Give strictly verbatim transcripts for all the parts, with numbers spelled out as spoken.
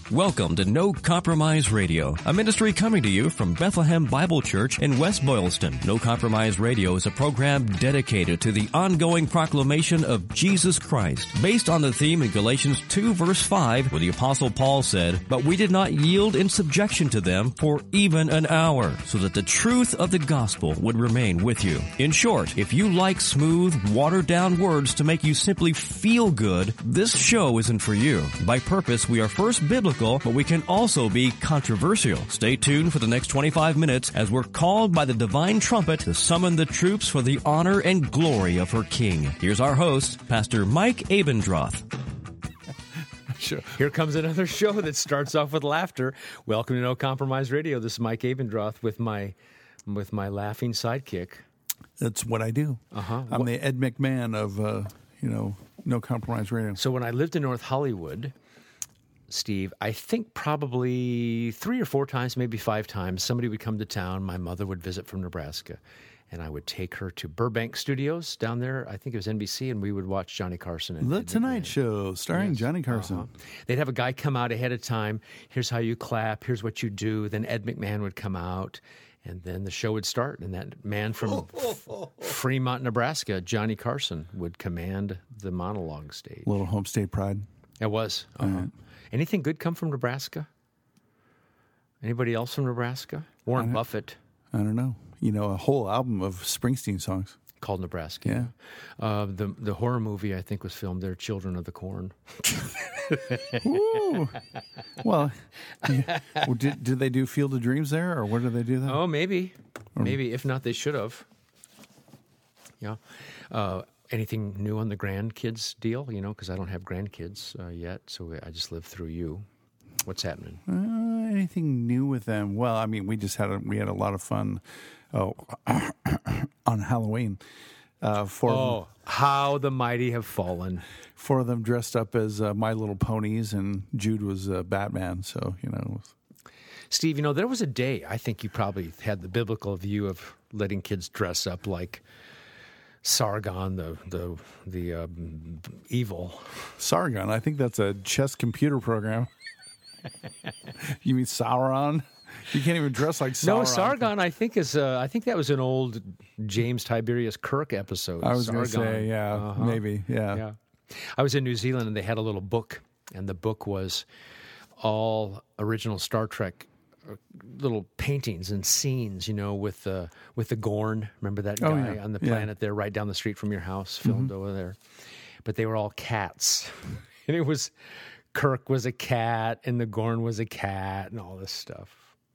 Welcome to No Compromise Radio, a ministry coming to you from Bethlehem Bible Church in West Boylston. No Compromise Radio is a program dedicated to the ongoing proclamation of Jesus Christ, based on the theme in Galatians two verse five, where the Apostle Paul said, "But we did not yield in subjection to them for even an hour, so that the truth of the gospel would remain with you." In short, if you like smooth, watered-down words to make you simply feel good, this show isn't for you. By purpose, we are first biblical, but we can also be controversial. Stay tuned for the next twenty-five minutes as we're called by the divine trumpet to summon the troops for the honor and glory of her King. Here's our host, Pastor Mike Abendroth. Sure. Here comes another show that starts off with laughter. Welcome to No Compromise Radio. This is Mike Abendroth with my with my laughing sidekick. That's what I do. Uh-huh. I'm the Ed McMahon of, uh, you know, No Compromise Radio. So when I lived in North Hollywood, Steve, I think probably three or four times, maybe five times, somebody would come to town. My mother would visit from Nebraska, and I would take her to Burbank Studios down there. I think it was N B C, and we would watch Johnny Carson. And The Ed Tonight McMahon. Show, starring Yes. Johnny Carson. Uh-huh. They'd have a guy come out ahead of time. Here's how you clap. Here's what you do. Then Ed McMahon would come out, and then the show would start. And that man from F- Fremont, Nebraska, Johnny Carson, would command the monologue stage. Little home state pride. It was. Uh-huh. Right. Anything good come from Nebraska? Anybody else from Nebraska? Warren Buffett. I don't know. You know, a whole album of Springsteen songs. Called Nebraska. Yeah. Uh, the the horror movie, I think, was filmed there, Children of the Corn. Ooh. Well, yeah. Well, did, did they do Field of Dreams there, or where did they do that? Oh, maybe. Maybe. If not, they should have. Yeah. Uh, anything new on the grandkids deal? You know, because I don't have grandkids uh, yet, so I just live through you. What's happening? Uh, anything new with them? Well, I mean, we just had a, we had a lot of fun oh, on Halloween. Uh, four, Oh, of them, how the mighty have fallen. four of them dressed up as uh, My Little Ponies, and Jude was uh, Batman. So, you know. It was... Steve, you know, there was a day, I think you probably had the biblical view of letting kids dress up like Sargon, the the the uh, evil. Sargon, I think that's a chess computer program. You mean Sauron? You can't even dress like Sauron. No, Sargon, I think is uh, I think that was an old James Tiberius Kirk episode. I was going to Sargon. say, yeah, Uh-huh. maybe, yeah. Yeah. I was in New Zealand, and they had a little book, and the book was all original Star Trek uh, little paintings and scenes, you know, with the with the Gorn. Remember that guy Oh, yeah. on the Yeah. planet there, right down the street from your house, filmed Mm-hmm. over there. But they were all cats, and it was Kirk was a cat, and the Gorn was a cat, and all this stuff.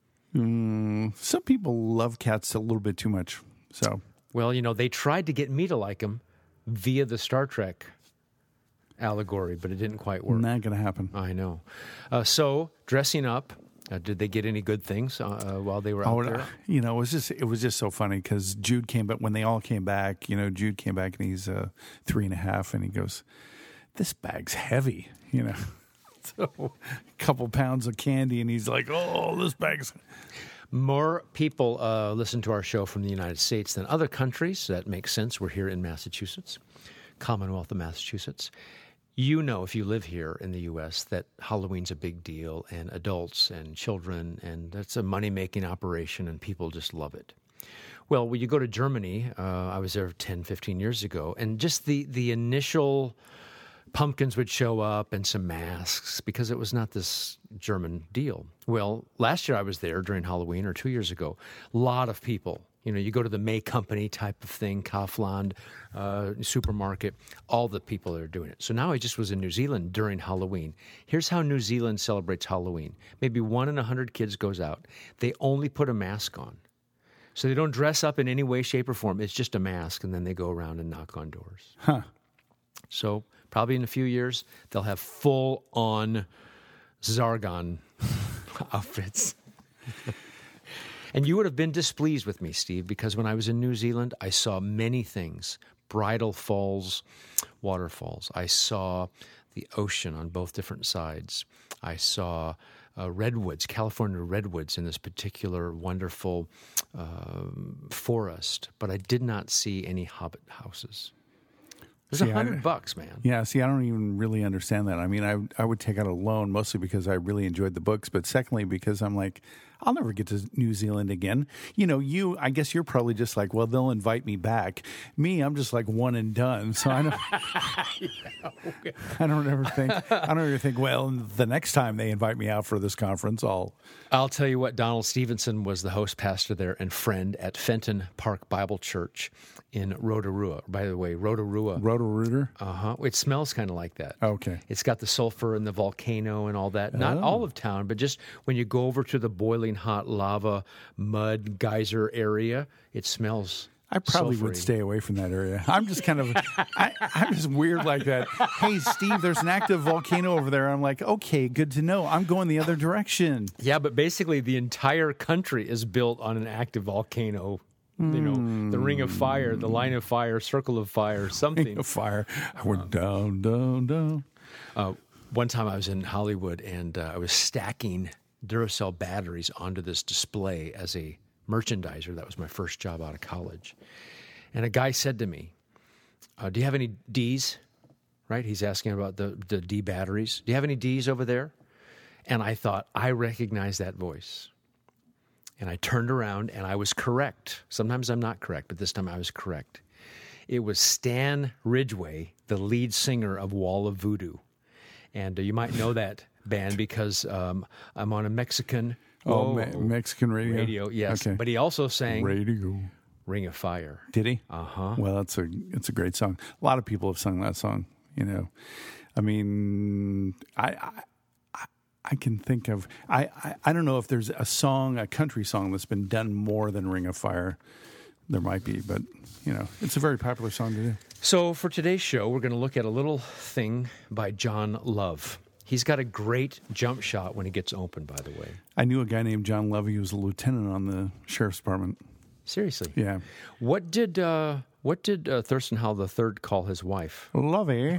Mm, some people love cats a little bit too much. So, Well, you know, they tried to get me to like them via the Star Trek allegory, but it didn't quite work. not going to happen. I know. Uh, so, dressing up, uh, did they get any good things uh, uh, while they were out Oh, there? you know, it was just it was just so funny because Jude came back when they all came back. You know, Jude came back and he's uh, three and a half, and he goes, "This bag's heavy," you know. So, a couple pounds of candy, and he's like, "Oh, this bag's." More people uh, listen to our show from the United States than other countries. That makes sense. We're here in Massachusetts, Commonwealth of Massachusetts. You know, if you live here in the U S, that Halloween's a big deal, and adults and children, and that's a money-making operation, and people just love it. Well, when you go to Germany, uh, I was there ten, fifteen years ago, and just the, the initial pumpkins would show up and some masks because it was not this German deal. Well, last year I was there during Halloween, or two years ago. A lot of people. You know, you go to the May Company type of thing, Kaufland, uh, supermarket, all the people that are doing it. So now I just was in New Zealand during Halloween. Here's how New Zealand celebrates Halloween. Maybe one in a hundred kids goes out. They only put a mask on. So they don't dress up in any way, shape, or form. It's just a mask, and then they go around and knock on doors. Huh. So probably in a few years, they'll have full-on Sargon outfits. And you would have been displeased with me, Steve, because when I was in New Zealand, I saw many things. Bridal Falls waterfalls. I saw the ocean on both different sides. I saw uh, redwoods, California redwoods in this particular wonderful uh, forest. But I did not see any hobbit houses. It's a See, I- hundred bucks, man. Yeah, see, I don't even really understand that. I mean, I I would take out a loan mostly because I really enjoyed the books, but secondly because I'm like, I'll never get to New Zealand again. You know, you, I guess you're probably just like, well, they'll invite me back. Me, I'm just like one and done. So I don't, I don't ever think, I don't ever think, well, the next time they invite me out for this conference, I'll. I'll tell you what, Donald Stevenson was the host pastor there and friend at Fenton Park Bible Church in Rotorua. By the way, Rotorua. Roto-Rooter? Uh-huh. It smells kind of like that. Okay. It's got the sulfur and the volcano and all that. Not Oh. all of town, but just when you go over to the boiling hot lava, mud, geyser area, it smells I probably would sulfury. stay away from that area. I'm just kind of, I, I'm just weird like that. Hey, Steve, there's an active volcano over there. I'm like, okay, good to know. I'm going the other direction. Yeah, but basically the entire country is built on an active volcano. You know, the Ring of Fire, the Line of Fire, Circle of Fire, something. A fire. I went down, down, down. Uh, one time I was in Hollywood and uh, I was stacking Duracell batteries onto this display as a merchandiser. That was my first job out of college. And a guy said to me, uh, do you have any D's? Right? He's asking about the, the D batteries. Do you have any D's over there? And I thought, I recognize that voice. And I turned around and I was correct. Sometimes I'm not correct, but this time I was correct. It was Stan Ridgway, the lead singer of Wall of Voodoo. And uh, you might know that band because um, I'm on a Mexican Oh, whoa, Me- Mexican radio. radio. Yes, Okay. but he also sang Radio. Ring of Fire. Did he? Uh-huh. Well, it's a it's a great song. A lot of people have sung that song. You know, I mean, I I, I- I can think of I, I I don't know if there's a song, a country song that's been done more than Ring of Fire. There might be, but you know, it's a very popular song to do. So for today's show, we're going to look at a little thing by John Love. He's got a great jump shot when he gets open, by the way. I knew a guy named John Levy who was a lieutenant on the sheriff's department. Seriously. Yeah, What did uh, what did uh, Thurston Howell the third call his wife? Lovey.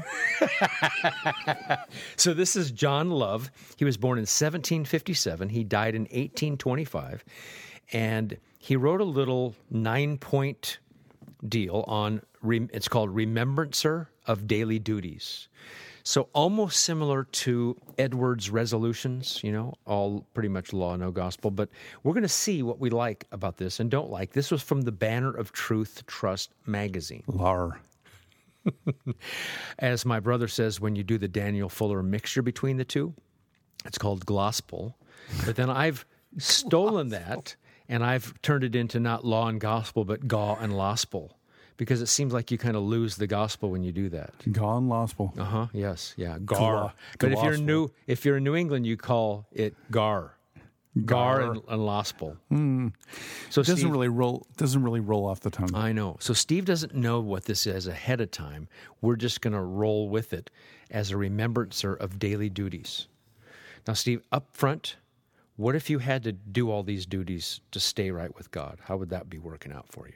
So this is John Love. He was born in seventeen fifty-seven. He died in eighteen twenty-five. And he wrote a little nine-point deal on, it's called Remembrancer of Daily Duties. So almost similar to Edwards' resolutions, you know, all pretty much law, no gospel. But we're going to see what we like about this and don't like. This was from the Banner of Truth Trust magazine. Lar. As my brother says, when you do the Daniel Fuller mixture between the two, it's called glospel. But then I've stolen that and I've turned it into not law and gospel, but gaw and lospel. Because it seems like you kind of lose the gospel when you do that. Gone Lospel. Uh huh. Yes. Yeah. Gar. Gla- but if you're gospel. new, if you're in New England, you call it gar. Gar, Gar. and, and lospel. Mm. So Doesn't Steve, really roll. Doesn't really roll off the tongue. I know. So Steve doesn't know what this is ahead of time. We're just going to roll with it as a remembrancer of daily duties. Now, Steve, up front, what if you had to do all these duties to stay right with God? How would that be working out for you?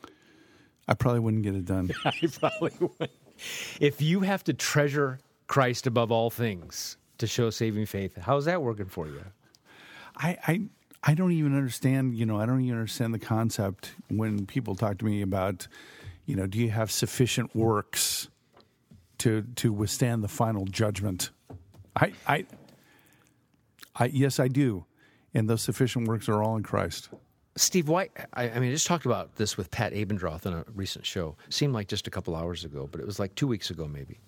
I probably wouldn't get it done. I probably would. If you have to treasure Christ above all things to show saving faith, how's that working for you? I, I I don't even understand, you know, I don't even understand the concept when people talk to me about, you know, do you have sufficient works to to withstand the final judgment? I I I yes, I do. And those sufficient works are all in Christ. Steve, why? I, I mean, I just talked about this with Pat Abendroth on a recent show. Seemed like just a couple hours ago, but it was like two weeks ago, maybe.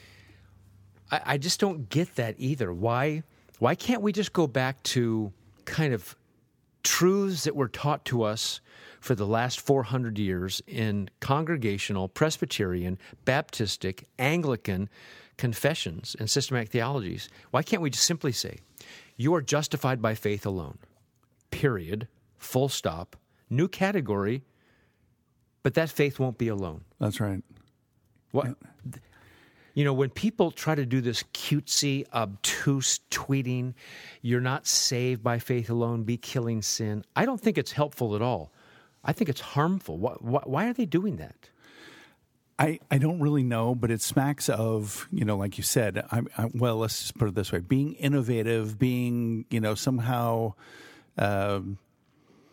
I, I just don't get that either. Why? Why can't we just go back to kind of truths that were taught to us for the last four hundred years in congregational, Presbyterian, Baptistic, Anglican confessions and systematic theologies? Why can't we just simply say, you are justified by faith alone, period, full stop, new category, but that faith won't be alone. That's right. What? You know, when people try to do this cutesy, obtuse tweeting, you're not saved by faith alone, be killing sin, I don't think it's helpful at all. I think it's harmful. Why, why are they doing that? I, I don't really know, but it smacks of, you know, like you said, I, I, well, let's just put it this way, being innovative, being, you know, somehow, um,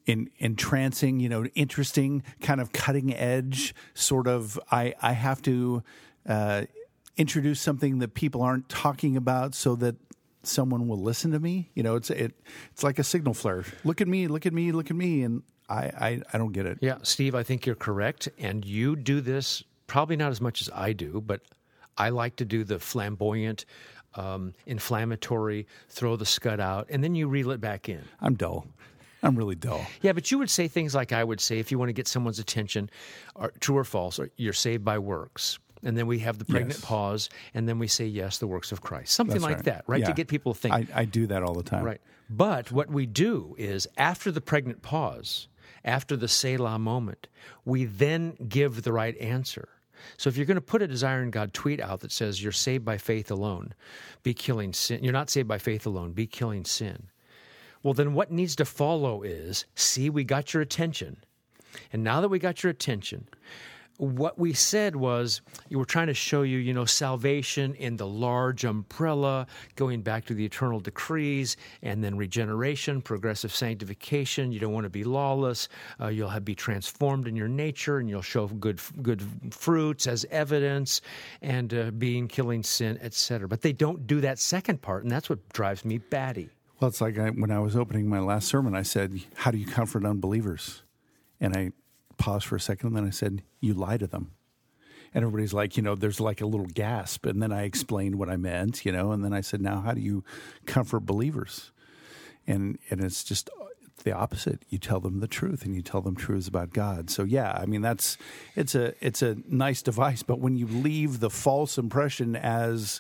in, entrancing, you know, interesting, kind of cutting edge sort of. I I have to uh, introduce something that people aren't talking about so that someone will listen to me. You know, it's it it's like a signal flare. Look at me, look at me, look at me, and I I, I don't get it. Yeah, Steve, I think you're correct, and you do this probably not as much as I do, but I like to do the flamboyant, um, inflammatory, throw the scud out, and then you reel it back in. I'm dull. I'm really dull. Yeah, but you would say things like I would say if you want to get someone's attention, or, true or false, or you're saved by works. And then we have the pregnant Yes. pause, and then we say, yes, the works of Christ. Something That's like right. that, right? Yeah. To get people to think. I, I do that all the time. Right. But what we do is after the pregnant pause, after the Selah moment, we then give the right answer. So if you're going to put a Desiring God tweet out that says you're saved by faith alone, be killing sin. You're not saved by faith alone, be killing sin. Well, then what needs to follow is, see, we got your attention. And now that we got your attention, what we said was, you were trying to show you, you know, salvation in the large umbrella, going back to the eternal decrees, and then regeneration, progressive sanctification. You don't want to be lawless. Uh, you'll have, be transformed in your nature, and you'll show good good fruits as evidence, and uh, being, killing sin, et cetera. But they don't do that second part, and that's what drives me batty. Well, it's like I, when I was opening my last sermon, I said, how do you comfort unbelievers? And I paused for a second, and then I said, you lie to them. And everybody's like, you know, there's like a little gasp. And then I explained what I meant, you know, and then I said, now how do you comfort believers? And and it's just the opposite. You tell them the truth, and you tell them truths about God. So, yeah, I mean, that's it's a it's a nice device. But when you leave the false impression as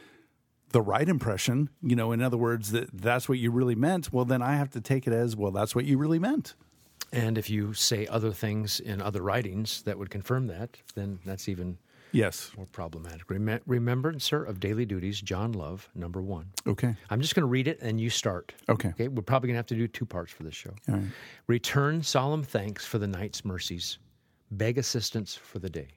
the right impression, you know, in other words, that that's what you really meant, well, then I have to take it as, well, that's what you really meant. And if you say other things in other writings that would confirm that, then that's even Yes. more problematic. Rem- Remembrance, sir, of daily duties, John Love, number one. Okay. I'm just going to read it, and you start. Okay. Okay. We're probably going to have to do two parts for this show. All right. Return solemn thanks for the night's mercies. Beg assistance for the day.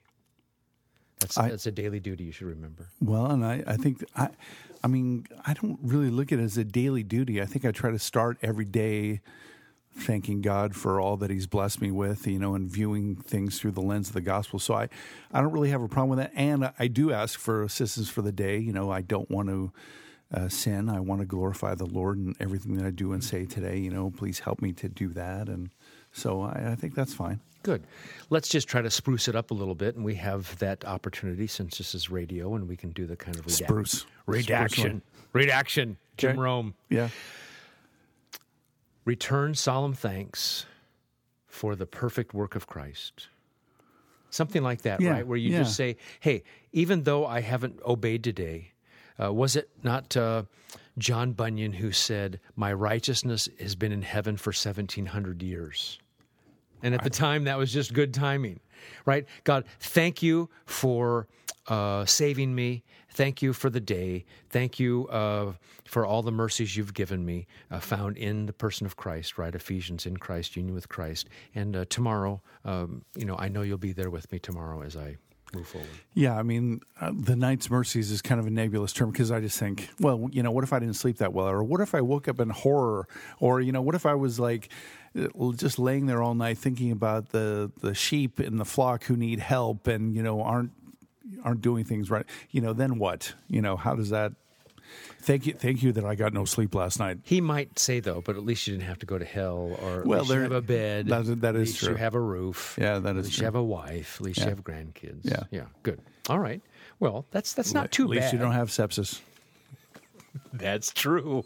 That's, I- that's a daily duty you should remember. Well, and I, I think, I, I mean, I don't really look at it as a daily duty. I think I try to start every day thanking God for all that He's blessed me with, you know, and viewing things through the lens of the gospel. So I, I don't really have a problem with that. And I do ask for assistance for the day. You know, I don't want to uh, sin. I want to glorify the Lord in everything that I do and say today. You know, please help me to do that. And so I, I think that's fine. Good. Let's just try to spruce it up a little bit, and we have that opportunity since this is radio, and we can do the kind of redact- Spruce. redaction. Redaction. Jim Okay. Rome. Yeah. Return solemn thanks for the perfect work of Christ. Something like that, Yeah, right? Where you yeah. just say, hey, even though I haven't obeyed today, uh, was it not uh, John Bunyan who said, my righteousness has been in heaven for seventeen hundred years? And at the time, that was just good timing, right? God, thank you for uh, saving me. Thank you for the day. Thank you uh, for all the mercies you've given me, uh, found in the person of Christ, right? Ephesians, in Christ, union with Christ. And uh, tomorrow, um, you know, I know you'll be there with me tomorrow as I move forward. Yeah, I mean, uh, the night's mercies is kind of a nebulous term because I just think, well, you know, what if I didn't sleep that well? Or what if I woke up in horror? Or, you know, what if I was like uh, just laying there all night thinking about the, the sheep in the flock who need help and, you know, aren't aren't doing things right? You know, then what? You know, how does that... Thank you, thank you that I got no sleep last night. He might say, though, but at least you didn't have to go to hell, or at Well, least you there- have a bed. that is- that at is least true. you have a roof. Yeah, that At is least true. you have a wife. At least Yeah. you have grandkids. Yeah. Yeah, good. All right. Well, that's that's not too At least bad. you don't have sepsis. That's true.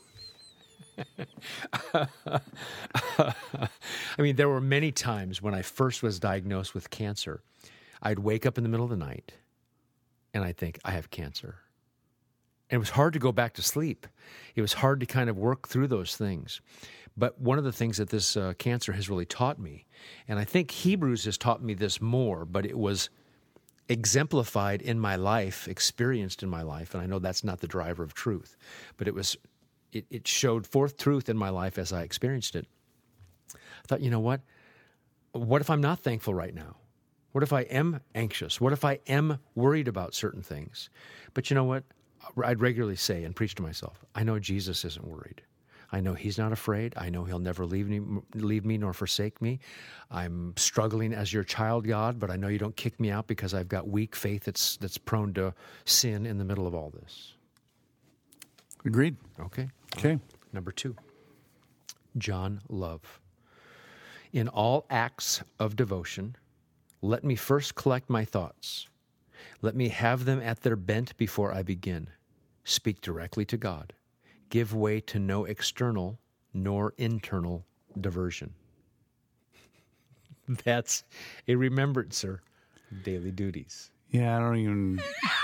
I mean, there were many times when I first was diagnosed with cancer, I'd wake up in the middle of the night and I'd think, I have cancer. And it was hard to go back to sleep. It was hard to kind of work through those things. But one of the things that this uh, cancer has really taught me, and I think Hebrews has taught me this more, but it was exemplified in my life, experienced in my life, and I know that's not the driver of truth, but it was, it, it showed forth truth in my life as I experienced it. I thought, you know what? What if I'm not thankful right now? What if I am anxious? What if I am worried about certain things? But you know what? I'd regularly say and preach to myself, I know Jesus isn't worried. I know He's not afraid. I know He'll never leave me, leave me nor forsake me. I'm struggling as your child, God, but I know you don't kick me out because I've got weak faith that's that's prone to sin in the middle of all this. Agreed. Okay. Okay. Number two, John Love. In all acts of devotion, let me first collect my thoughts. Let me have them at their bent before I begin. Speak directly to God. Give way to no external nor internal diversion. That's a remembrancer of daily duties. Yeah, I don't even...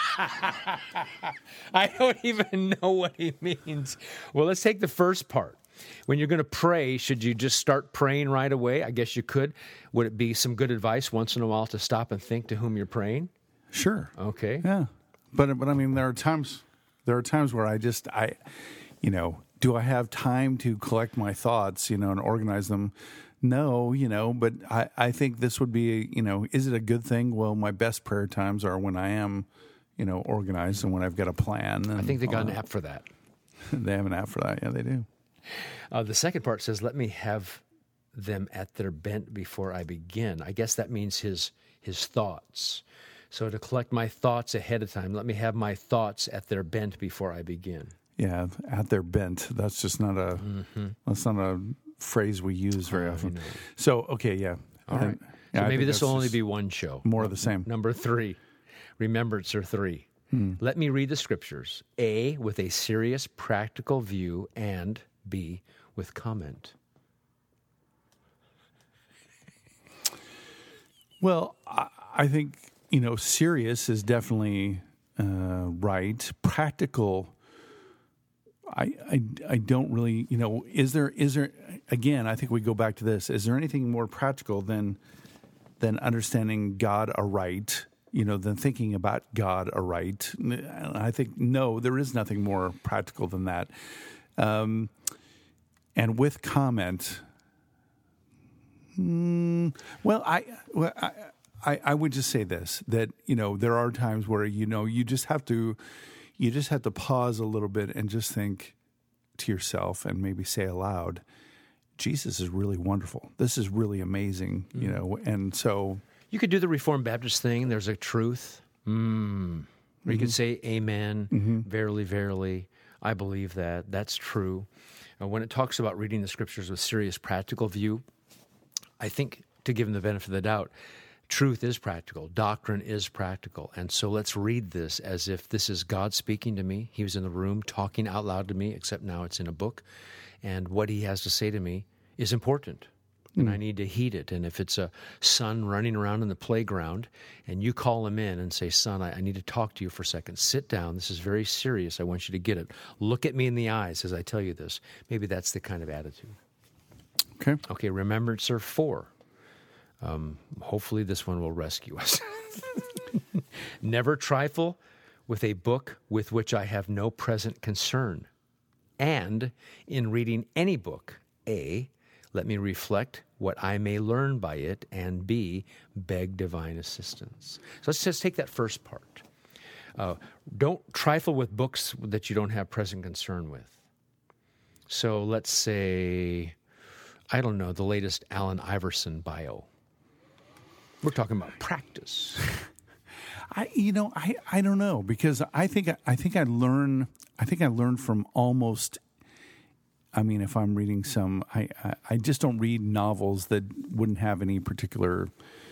I don't even know what he means. Well, let's take the first part. When you're going to pray, should you just start praying right away? I guess you could. Would it be some good advice once in a while to stop and think to whom you're praying? Sure. Okay. Yeah. But, but I mean, there are times, there are times where I just, I, you know, do I have time to collect my thoughts, you know, and organize them? No, you know, but I, I think this would be, you know, is it a good thing? Well, my best prayer times are when I am, you know, organized and when I've got a plan. And I think they got an that. app for that. They have an app for that. Yeah, they do. Uh, the second part says, let me have them at their bent before I begin. I guess that means his his thoughts. So to collect my thoughts ahead of time, let me have my thoughts at their bent before I begin. Yeah, at their bent. That's just not a, mm-hmm. that's not a phrase we use very often. So, okay, yeah. All right. Yeah, so I maybe think this will that's only just be one show. more of the same. Number three, remembrancer three. Hmm. Let me read the scriptures, A, with a serious practical view, and B, with comment. Well, I, I think, you know, serious is definitely uh, right. Practical, I, I I don't really, you know, is there, is there, again, I think we go back to this. Is there anything more practical than than understanding God aright, you know, than thinking about God aright? I think, no, there is nothing more practical than that. Um, and with comment, mm, well, I, well, I, I, I would just say this, that, you know, there are times where, you know, you just have to, you just have to pause a little bit and just think to yourself and maybe say aloud, Jesus is really wonderful. This is really amazing, mm-hmm. you know, and so. You could do the Reformed Baptist thing. There's a truth. Mm. Or you mm-hmm. could say, amen, mm-hmm. verily, verily. I believe that. That's true. Uh, when it talks about reading the scriptures with serious practical view, I think, to give them the benefit of the doubt, truth is practical. Doctrine is practical. And so let's read this as if this is God speaking to me. He was in the room talking out loud to me, except now it's in a book. And what he has to say to me is important. And I need to heed it. And if it's a son running around in the playground and you call him in and say, son, I, I need to talk to you for a second. Sit down. This is very serious. I want you to get it. Look at me in the eyes as I tell you this. Maybe that's the kind of attitude. Okay. Okay, remembrancer four. Um, hopefully this one will rescue us. Never trifle with a book with which I have no present concern. And in reading any book, A, let me reflect what I may learn by it, and B, beg divine assistance. So let's just take that first part. Uh, don't trifle with books that you don't have present concern with. So let's say, I don't know, the latest Allen Iverson bio. We're talking about practice. I, you know, I, I don't know, because I think I think I learn I think I learn from almost. I mean, if I'm reading some, I, I, I just don't read novels that wouldn't have any particular,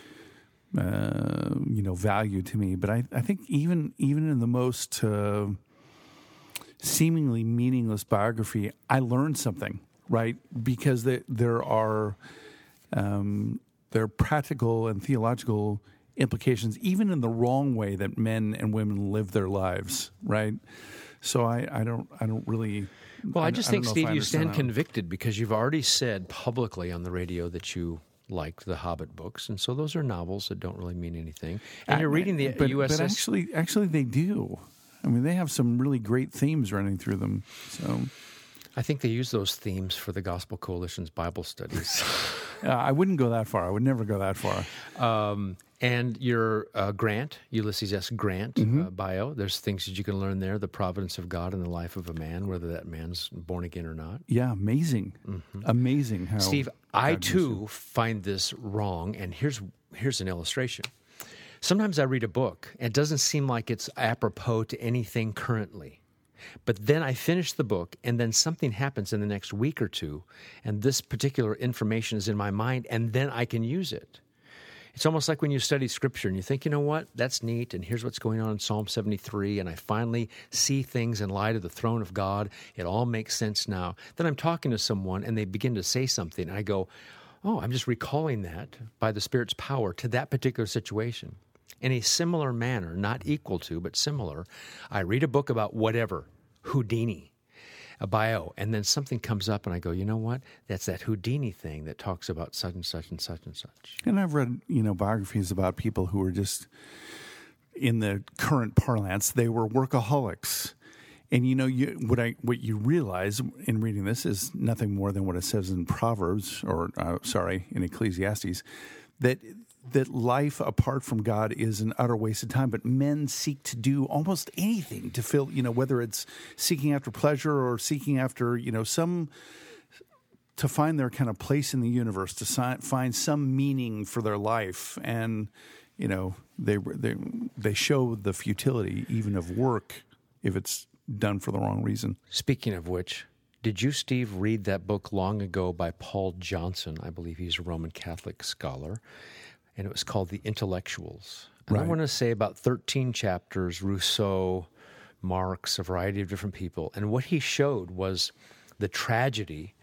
uh, you know, value to me. But I, I think even even in the most uh, seemingly meaningless biography, I learned something, right? Because they, there are um, there are practical and theological implications, even in the wrong way that men and women live their lives, right? So I, I don't I don't really. Well, I just I think, Steve, you stand that. convicted because you've already said publicly on the radio that you like the Hobbit books, and so those are novels that don't really mean anything. And you're reading the but, U S S. But actually, actually, they do. I mean, they have some really great themes running through them. So, I think they use those themes for the Gospel Coalition's Bible studies. uh, I wouldn't go that far. I would never go that far. Um, And your uh, Grant, Ulysses S. Grant Mm-hmm. uh, bio, there's things that you can learn there, the providence of God in the life of a man, whether that man's born again or not. Yeah, amazing. Mm-hmm. Amazing how Steve, I God too find this wrong, and here's here's an illustration. Sometimes I read a book, and it doesn't seem like it's apropos to anything currently. But then I finish the book, and then something happens in the next week or two, and this particular information is in my mind, and then I can use it. It's almost like when you study Scripture and you think, you know what, that's neat, and here's what's going on in Psalm seventy-three, and I finally see things in light of the throne of God. It all makes sense now. Then I'm talking to someone, and they begin to say something, and I go, oh, I'm just recalling that by the Spirit's power to that particular situation. In a similar manner, not equal to, but similar, I read a book about whatever, Houdini, a bio, and then something comes up and I go, you know what? That's that Houdini thing that talks about such and such and such and such. And I've read, you know, biographies about people who were just, in the current parlance, they were workaholics. And, you know, you, what I what you realize in reading this is nothing more than what it says in Proverbs, or, uh, sorry, in Ecclesiastes, that that life apart from God is an utter waste of time, but men seek to do almost anything to fill, you know, whether it's seeking after pleasure or seeking after, you know, some, to find their kind of place in the universe, to si- find some meaning for their life. And, you know, they, they, they show the futility even of work if it's done for the wrong reason. Speaking of which, did you, Steve, read that book long ago by Paul Johnson? I believe he's a Roman Catholic scholar. And it was called The Intellectuals. And Right. I want to say about thirteen chapters, Rousseau, Marx, a variety of different people. And what he showed was the tragedy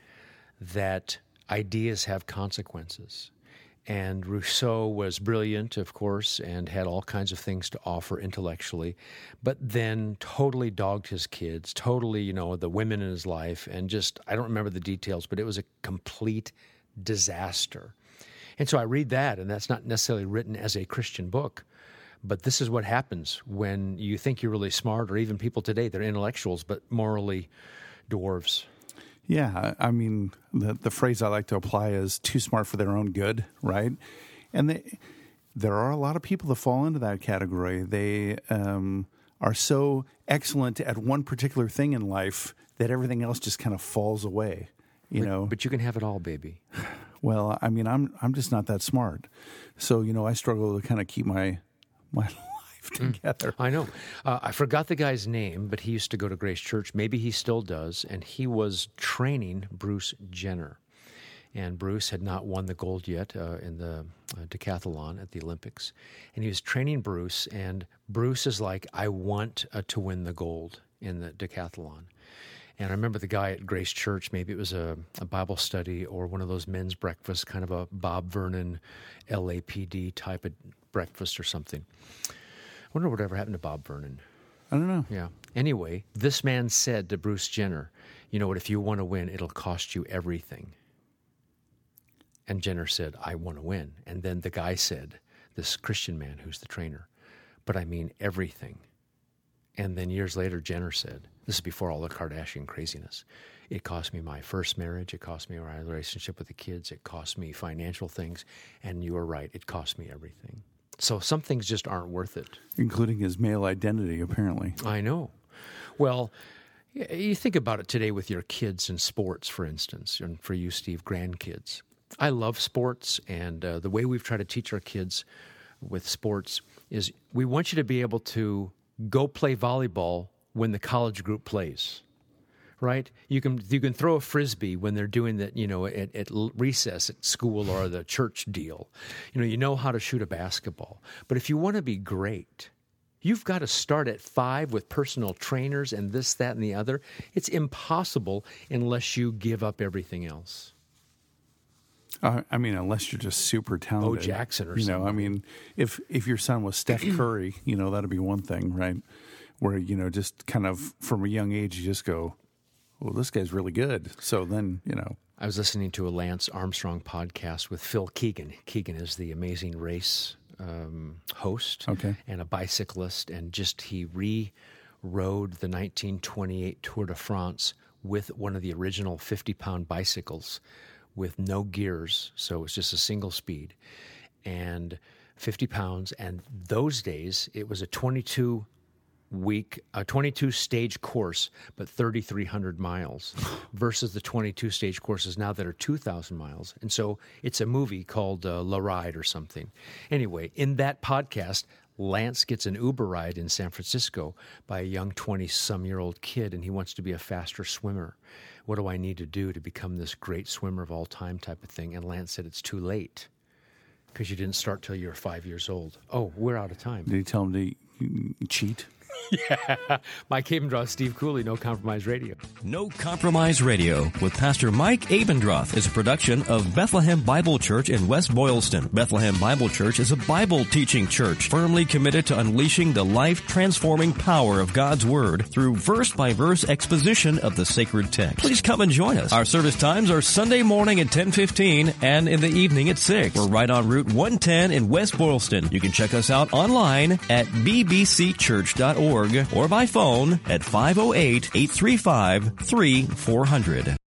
that ideas have consequences. And Rousseau was brilliant, of course, and had all kinds of things to offer intellectually, but then totally dogged his kids, totally, you know, the women in his life, and just, I don't remember the details, but it was a complete disaster. And so I read that, and that's not necessarily written as a Christian book, but this is what happens when you think you're really smart, or even people today, they're intellectuals, but morally dwarves. Yeah, I mean, the the phrase I like to apply is too smart for their own good, right? And they, there are a lot of people that fall into that category. They um, are so excellent at one particular thing in life that everything else just kind of falls away, you but, know? But you can have it all, baby. Well, I mean, I'm I'm just not that smart. So, you know, I struggle to kind of keep my my life together. I know. Uh, I forgot the guy's name, but he used to go to Grace Church. Maybe he still does. And he was training Bruce Jenner. And Bruce had not won the gold yet uh, in the uh, decathlon at the Olympics. And he was training Bruce, and Bruce is like, I want uh, to win the gold in the decathlon. And I remember the guy at Grace Church, maybe it was a, a Bible study or one of those men's breakfasts, kind of a Bob Vernon L A P D type of breakfast or something. I wonder whatever happened to Bob Vernon. I don't know. Yeah. Anyway, this man said to Bruce Jenner, you know what, if you want to win, it'll cost you everything. And Jenner said, I want to win. And then the guy said, this Christian man who's the trainer, but I mean everything. And then years later, Jenner said, this is before all the Kardashian craziness, it cost me my first marriage, it cost me my relationship with the kids, it cost me financial things, and you were right, it cost me everything. So some things just aren't worth it. Including his male identity, apparently. I know. Well, you think about it today with your kids in sports, for instance, and for you, Steve, grandkids. I love sports, and uh, the way we've tried to teach our kids with sports is we want you to be able to go play volleyball when the college group plays, right? You can you can throw a frisbee when they're doing that, you know, at, at recess at school or the church deal. You know, you know how to shoot a basketball. But if you want to be great, you've got to start at five with personal trainers and this, that, and the other. It's impossible unless you give up everything else. Uh, I mean, unless you're just super talented. Bo Jackson or you know, something. I mean, if if your son was Steph Curry, you know, that'd be one thing, right? Where, you know, just kind of from a young age, you just go, well, this guy's really good. So then, you know. I was listening to a Lance Armstrong podcast with Phil Keegan. Keegan is the Amazing Race um, host Okay. and a bicyclist, and just he re-rode the nineteen twenty-eight Tour de France with one of the original fifty-pound bicycles with no gears, so it's just a single speed. And fifty pounds. And those days, it was a twenty-two week, a twenty-two stage course, but thirty-three hundred miles versus the twenty-two stage courses now that are two thousand miles. And so it's a movie called uh, La Ride or something. Anyway, in that podcast, Lance gets an Uber ride in San Francisco by a young twenty-some-year-old kid, and he wants to be a faster swimmer. What do I need to do to become this great swimmer of all time type of thing? And Lance said, it's too late because you didn't start till you were five years old. Oh, we're out of time. Did he tell him to cheat? Yeah. Mike Abendroth, Steve Cooley, No Compromise Radio. No Compromise Radio with Pastor Mike Abendroth is a production of Bethlehem Bible Church in West Boylston. Bethlehem Bible Church is a Bible teaching church firmly committed to unleashing the life-transforming power of God's Word through verse-by-verse exposition of the sacred text. Please come and join us. Our service times are Sunday morning at ten fifteen and in the evening at six. We're right on Route one ten in West Boylston. You can check us out online at b b c church dot org or by phone at five oh eight, eight three five, three four zero zero.